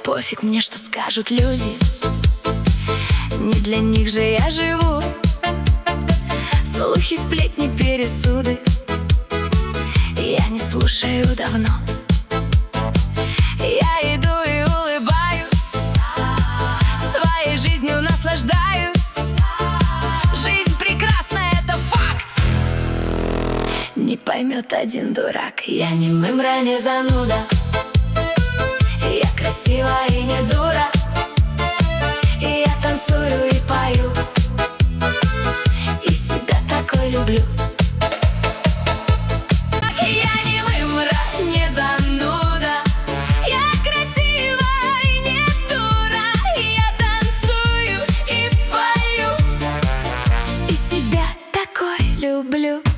пофиг мне, что скажут люди. Не для них же я живу. Слухи, сплетни, пересуды я не слушаю давно. Я иду и улыбаюсь, своей жизнью наслаждаюсь. Жизнь прекрасна, это факт. Не поймет один дурак, я не мымра, не зануда. Я красива и не дура. И я танцую и пою, и себя такой люблю. Я не мымра, не зануда. Я красива и не дура. Я танцую и пою, и себя такой люблю.